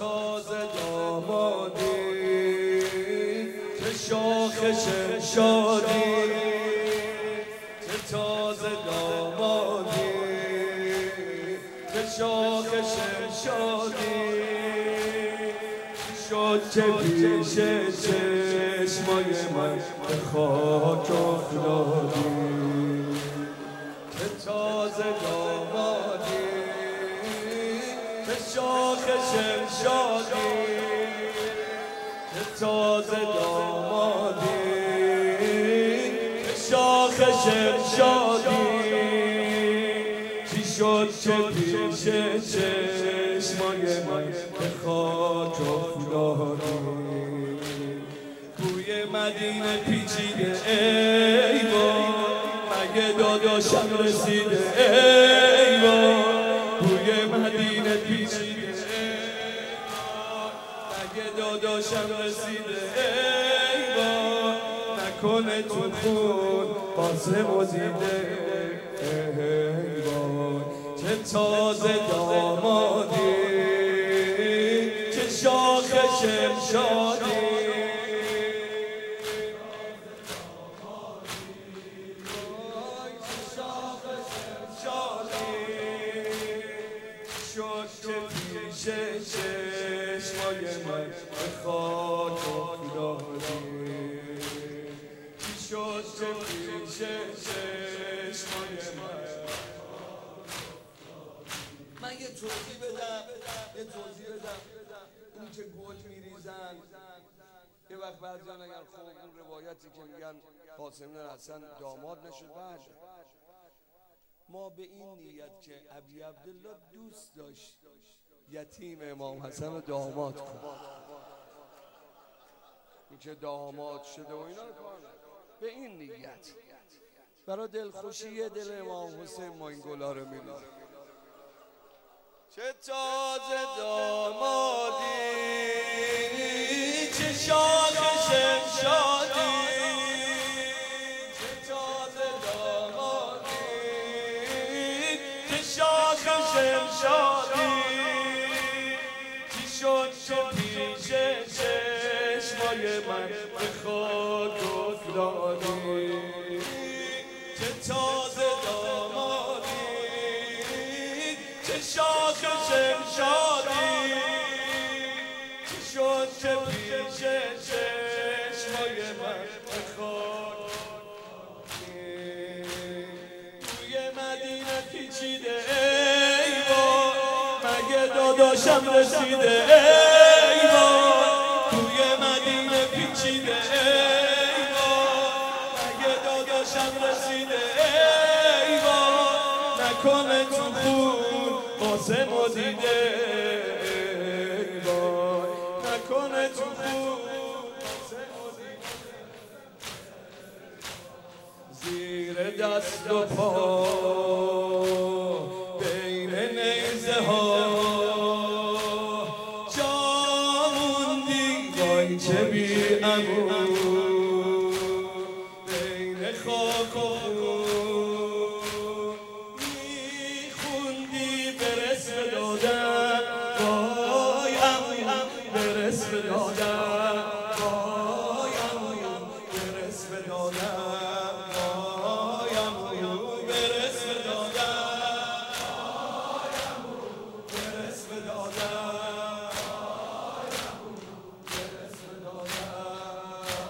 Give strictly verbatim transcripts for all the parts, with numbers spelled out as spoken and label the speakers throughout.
Speaker 1: تازه دامادی چه شاخش شادی چه تازه دامادی چه شاخش شادی شد که پیش چشمای من به خاک افتادی چه تازه دامادی چه شاخش شادی چه تازه دامادی چه شاخش شادی چی شد که پیش چشمای من به خاک افتادی بوی مدینه پیچیده ای وای مگه داداشم رسیده ای وای بوی مدینه پیچیده مگه داداشم رسیده ای وای نکنه تو خون قاسمو دیده ای وای چه تازه دامادی چه شاخش شادی چشمای من به خاک افتادی چی شد که پیش چشمای من من یه توضیح بدم یه توضیح بدم اون که گل میریزن یه وقت بعضیان اگر خوب اون روایتی که میگن قاسم حسن داماد نشد بعد ما به این نیت که ابی عبدالله دوست داشت یتیم امام حسن رو داماد کنه این که داماد شده و اینا رو کار به این نیت برای دلخوشی دل امام حسین ما این گلا رو می‌ریزیم چه تازه دامادی چه شاخش شادی چه تازه دامادی چه شاخش شادی چی شد که پیش چشمای من به خاک افتادی چه تازه دامادی چه شاخش شادی چی شد که پیش چشمای من به خاک توی مدینه پیچیده ای وای مگه داداشم رسیده ای وای توی مدینه پیچیده ای وای مگه داداشم رسیده ای وای نکنه تو خون قاسمو دیده ای وای نکنه تو خون قاسمو دیده زیر دست و پا بین نیزه ها چه بی امون بین خاک و خون میخوندی برس به دادم وای امون برس به دادم وای امون برس به دادم وای امون برس به دادم وای امون برس به دادم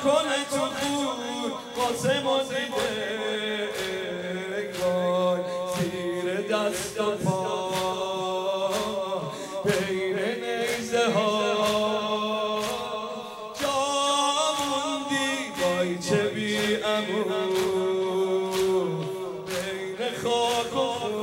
Speaker 1: نکنه تو خون قاسم و دیده وای زیر دست و پا بین نیزه ها جا موندی وای چه بی امون بین خاک و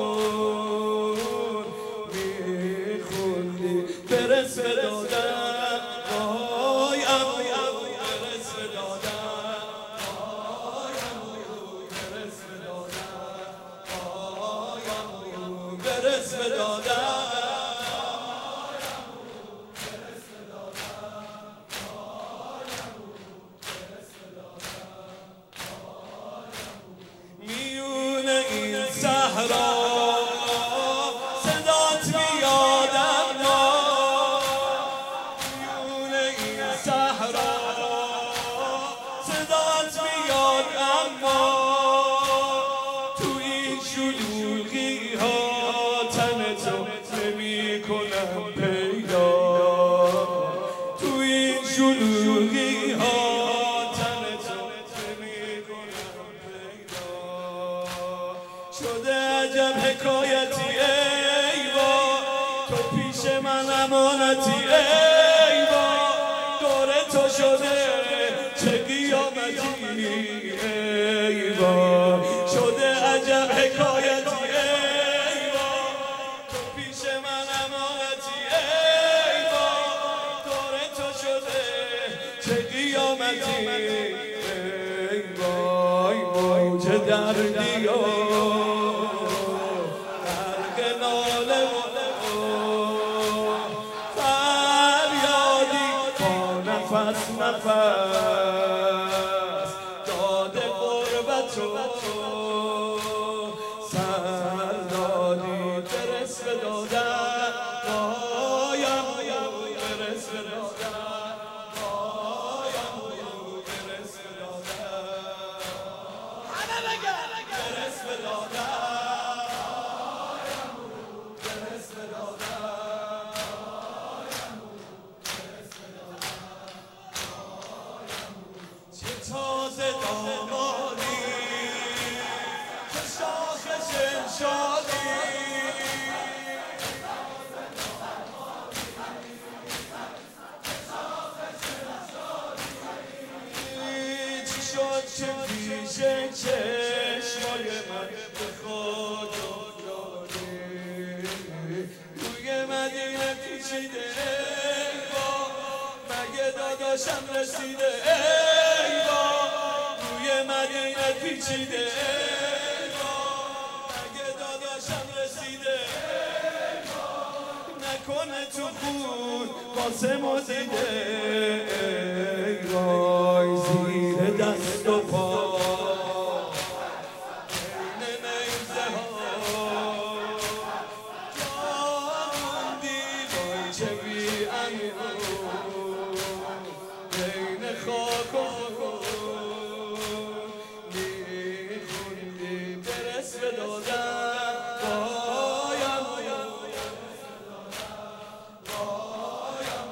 Speaker 1: خون میخوندی برس به دادن وای امون برس به دادن وای امون برس به دادن وای امون برس به دادن صدات میاد اما میون این صحرا صدات میاد اما تو این شلوغی ها تن تو نمی کنم پیدا تو این شلوغی ها تن تو نمی کنم پیدا شده عجب حکایتی ای با تو پیش من امانتی ای با دور تو شده چه قیامتی ای با شده عجب حکایتی ای با تو پیش من امانتی ای با دور تو شده چه قیامتی ای وای وای چه دردی نفس نفس داده غربت و سر دادی برس به دادن وایم برس به دادن وایم برس به دادن همه بگن برس به دادن برس به دادن تازه دامادی که شاخش شادی چی شد که پیش چشمای من به خود افتادی روی مدینه پیچیده ای با مگه داداشم رسیده ای با روی مدینه پیچیده ای با مگه داداشم رسیده ای با نکنه تو خون قاسم و دیده ای وای زیر دست و پا بین نیزه ها جا موندی وای چه بی امون بین خاک و خون میخوندی برس به دادن وایم وایم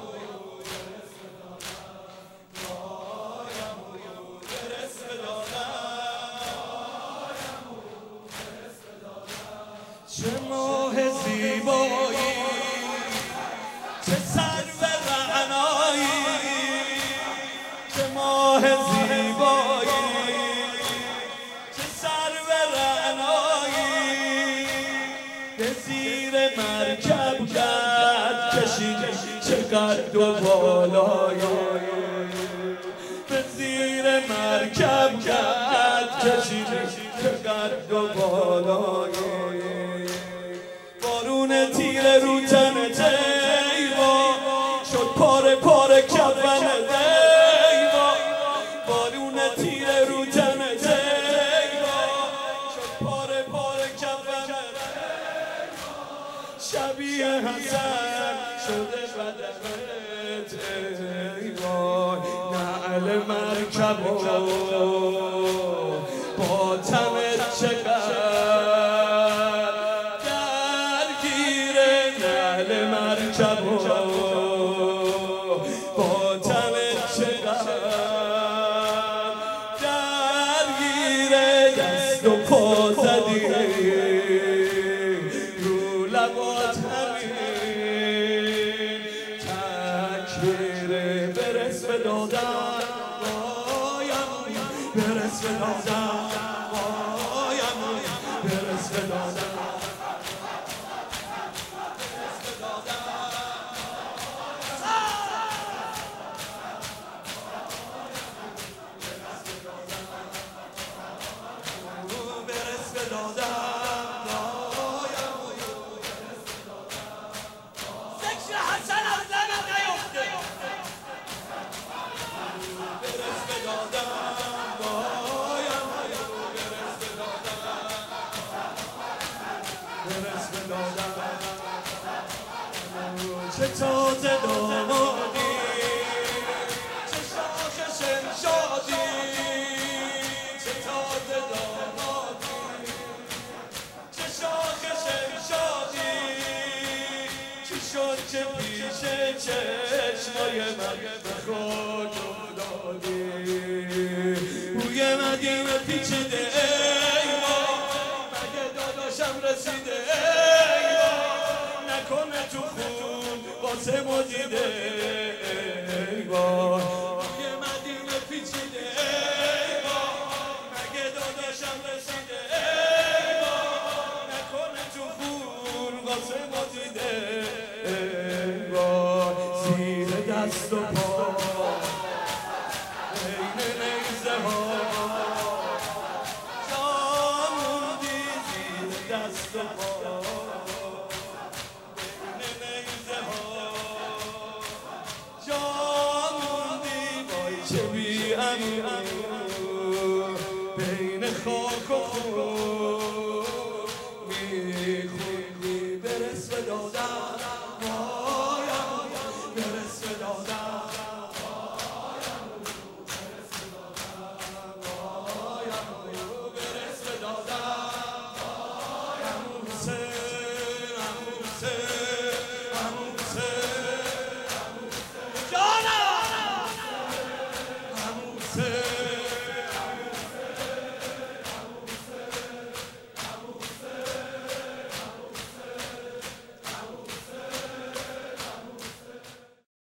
Speaker 1: برس به دادن چه ماه زیبایی چه سرو رعنایی چه ماه زیبایی چه سرو رعنایی به زیر مرکب کرد کشید چه قد و بالایی به زیر مرکب کرد کشید چه قد و بالایی بارون تیر رو تنت ای با شد پاره پاره کفن دیوا بارون تیر رو تنت ای با شد پاره پاره کفن شبیه حسن شده بدنت ای وای نعل مرکب با تنت چقدر درگیر نعل مرکب با تنت چقدر به دادن وایم برس به دادن وایم برس به دادن چه تازه دامادی چه شاخ شمشادی چه تازه دامادی چه شاخ شمشادی چی شد که پیش چشمای من خود دادی بوی مدینه پیچیده مگه داداشم رسیده نکنه تو خون واسه ما دیده ای وای یه مدینه پیچیده ای وای مگه داداشم رسیده ای وای نکنه تو خون واسه ما دیده ای وای زیر دست و پا بین نیزه ها جان موندی زیر دست و پا چه بی امو بین خاک و خون